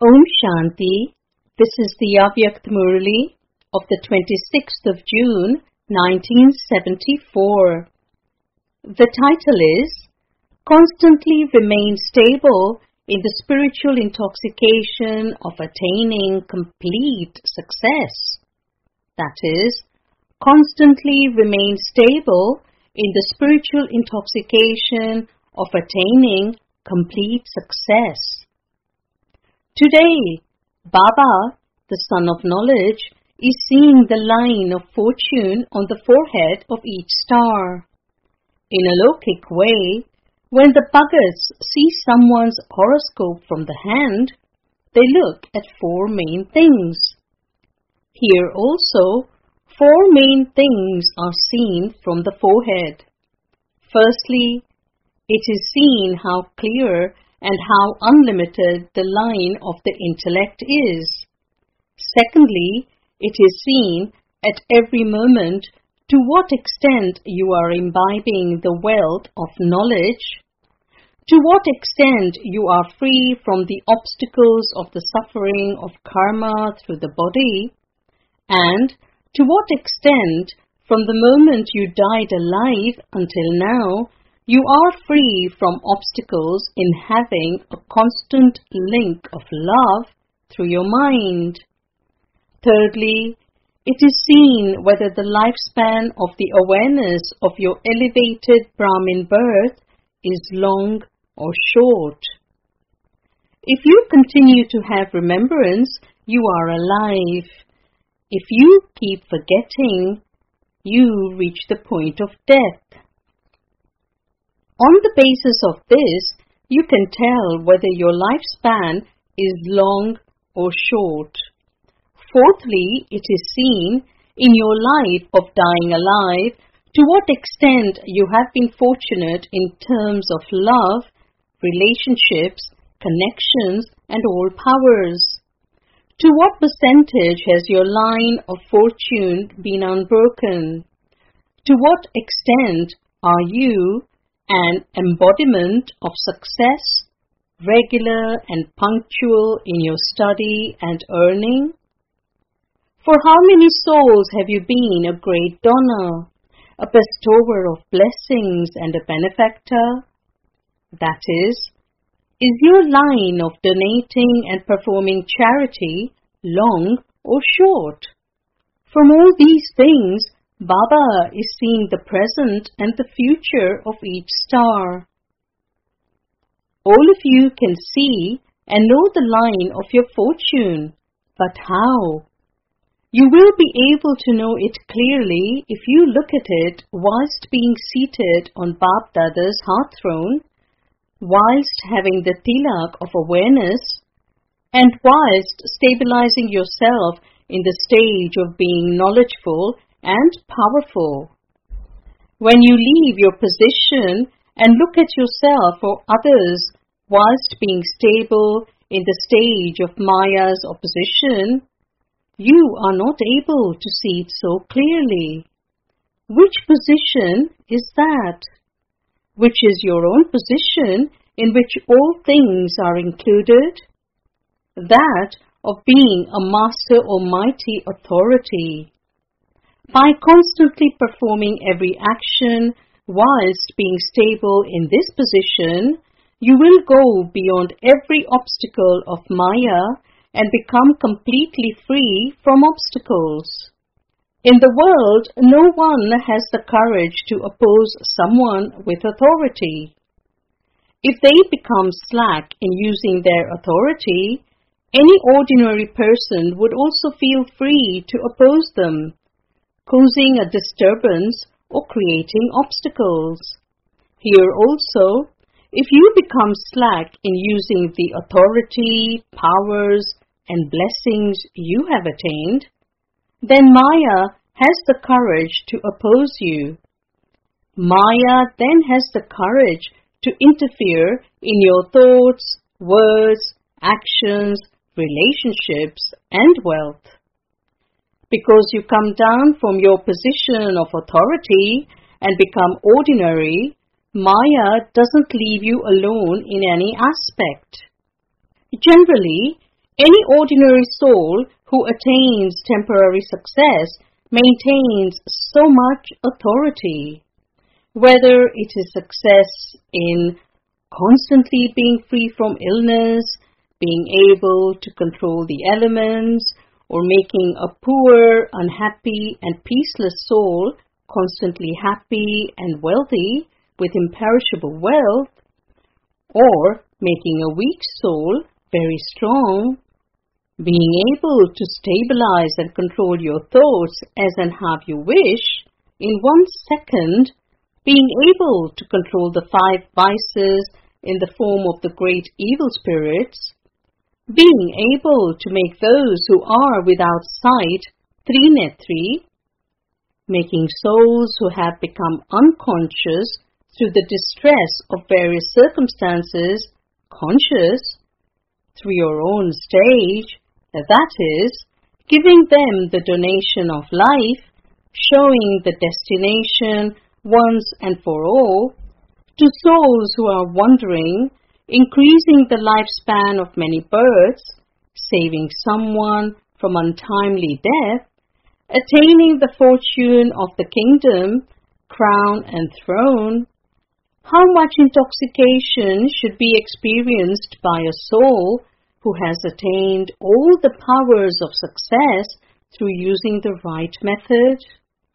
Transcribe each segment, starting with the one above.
Om Shanti. This is the Avyakt Murali of the 26th of June, 1974. The title is Constantly Remain Stable in the Spiritual Intoxication of Attaining Complete Success. That is, constantly remain stable in the spiritual intoxication of attaining complete success. Today, Baba, the Son of Knowledge, is seeing the line of fortune on the forehead of each star. In a Lokik way, when the Bhagats see someone's horoscope from the hand, they look at four main things. Here also, four main things are seen from the forehead. Firstly, it is seen how clear and how unlimited the line of the intellect is. Secondly, it is seen at every moment to what extent you are imbibing the wealth of knowledge, to what extent you are free from the obstacles of the suffering of karma through the body, and to what extent from the moment you died alive until now, you are free from obstacles in having a constant link of love through your mind. Thirdly, it is seen whether the lifespan of the awareness of your elevated Brahmin birth is long or short. If you continue to have remembrance, you are alive. If you keep forgetting, you reach the point of death. On the basis of this, you can tell whether your lifespan is long or short. Fourthly, it is seen in your life of dying alive to what extent you have been fortunate in terms of love, relationships, connections, and all powers. To what percentage has your line of fortune been unbroken? To what extent are you an embodiment of success, regular and punctual in your study and earning? For how many souls have you been a great donor, a bestower of blessings and a benefactor? That is your line of donating and performing charity long or short? From all these things, Baba is seeing the present and the future of each star. All of you can see and know the line of your fortune, but how? You will be able to know it clearly if you look at it whilst being seated on Bap Dada's heart throne, whilst having the tilak of awareness, and whilst stabilizing yourself in the stage of being knowledgeful and powerful. When you leave your position and look at yourself or others whilst being stable in the stage of Maya's opposition, you are not able to see it so clearly. Which position is that? Which is your own position in which all things are included? That of being a master almighty authority. By constantly performing every action whilst being stable in this position, you will go beyond every obstacle of Maya and become completely free from obstacles. In the world, no one has the courage to oppose someone with authority. If they become slack in using their authority, any ordinary person would also feel free to oppose them, causing a disturbance or creating obstacles. Here also, if you become slack in using the authority, powers, and blessings you have attained, then Maya has the courage to oppose you. Maya then has the courage to interfere in your thoughts, words, actions, relationships, and wealth. Because you come down from your position of authority and become ordinary, Maya doesn't leave you alone in any aspect. Generally, Any ordinary soul who attains temporary success maintains so much authority. Whether it is success in constantly being free from illness, being able to control the elements, or making a poor, unhappy, and peaceless soul constantly happy and wealthy with imperishable wealth, or making a weak soul very strong, being able to stabilize and control your thoughts as and how you wish, in 1 second, being able to control the 5 vices in the form of the great evil spirits, being able to make those who are without sight Trinetri, making souls who have become unconscious through the distress of various circumstances conscious through your own stage, that is, giving them the donation of life, showing the destination once and for all, to souls who are wandering, increasing the lifespan of many births, saving someone from untimely death, attaining the fortune of the kingdom, crown and throne. How much intoxication should be experienced by a soul who has attained all the powers of success through using the right method?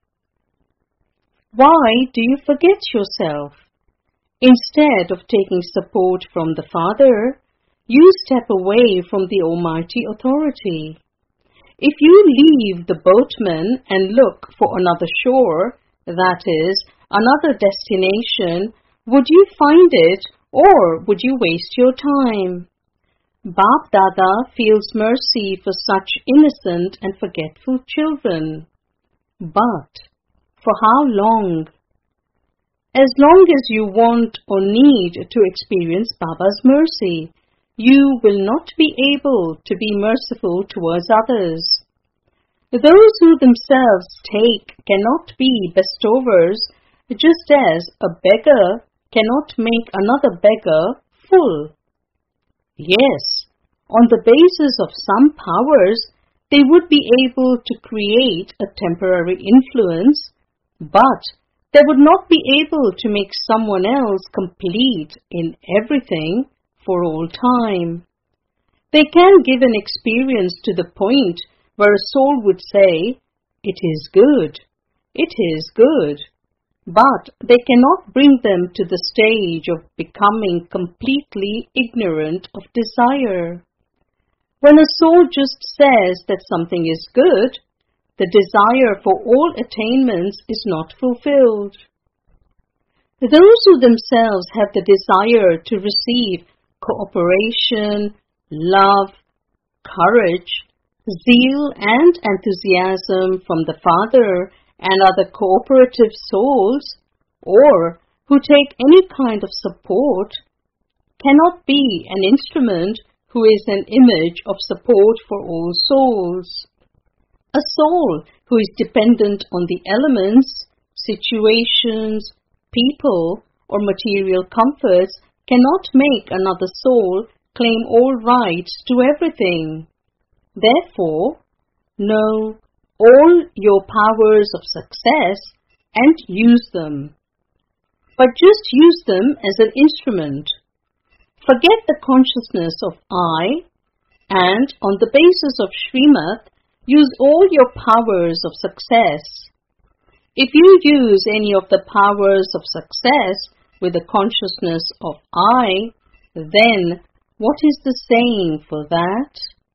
Why do you forget yourself? Instead of taking support from the Father, you step away from the Almighty Authority. If you leave the boatman and look for another shore, that is, another destination, would you find it or would you waste your time? Bap Dada feels mercy for such innocent and forgetful children. But for how long? As long as you want or need to experience Baba's mercy, you will not be able to be merciful towards others. Those who themselves take cannot be bestowers, just as a beggar cannot make another beggar full. Yes, on the basis of some powers, they would be able to create a temporary influence, but they would not be able to make someone else complete in everything for all time. They can give an experience to the point where a soul would say, "It is good, it is good," but they cannot bring them to the stage of becoming completely ignorant of desire. When a soul just says that something is good, the desire for all attainments is not fulfilled. Those who themselves have the desire to receive cooperation, love, courage, zeal and enthusiasm from the Father and other cooperative souls, or who take any kind of support, cannot be an instrument who is an image of support for all souls. A soul who is dependent on the elements, situations, people, or material comforts cannot make another soul claim all rights to everything. Therefore, know all your powers of success and use them. But just use them as an instrument. Forget the consciousness of I, and on the basis of Srimad, use all your powers of success. If you use any of the powers of success with the consciousness of I, then what is the saying for that?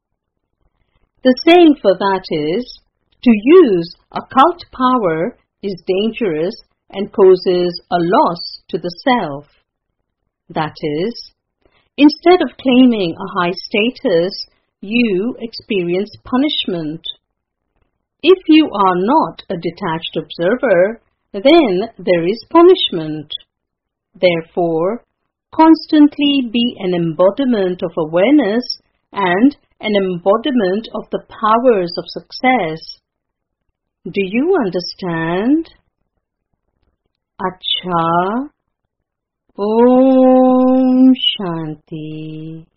The saying for that is, to use occult power is dangerous and causes a loss to the self. That is, instead of claiming a high status, you experience punishment. If you are not a detached observer, then there is punishment. Therefore, constantly be an embodiment of awareness and an embodiment of the powers of success. Do you understand? Acha. Om Shanti.